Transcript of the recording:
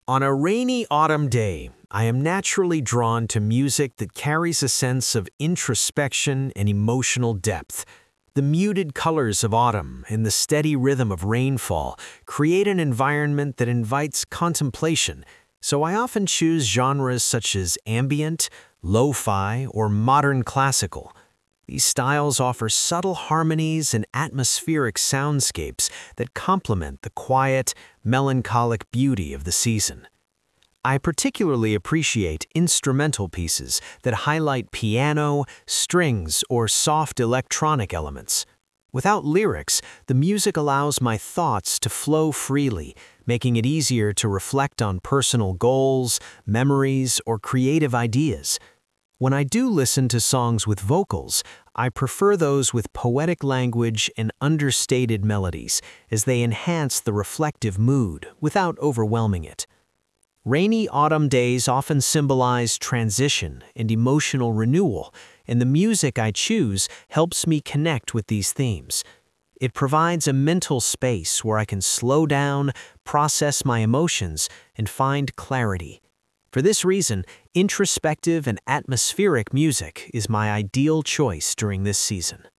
On a rainy autumn day, I am naturally drawn to music that carries a sense of introspection and emotional depth. The muted colors of autumn and the steady rhythm of rainfall create an environment that invites contemplation, so I often choose genres such as ambient, lo-fi, or modern classical. These styles offer subtle harmonies and atmospheric soundscapes that complement the quiet, melancholic beauty of the season. I particularly appreciate instrumental pieces that highlight piano, strings, or soft electronic elements. Without lyrics, the music allows my thoughts to flow freely, making it easier to reflect on personal goals, memories, or creative ideas. When I do listen to songs with vocals, I prefer those with poetic language and understated melodies, as they enhance the reflective mood without overwhelming it. Rainy autumn days often symbolize transition and emotional renewal, and the music I choose helps me connect with these themes. It provides a mental space where I can slow down, process my emotions, and find clarity. For this reason, introspective and atmospheric music is my ideal choice during this season.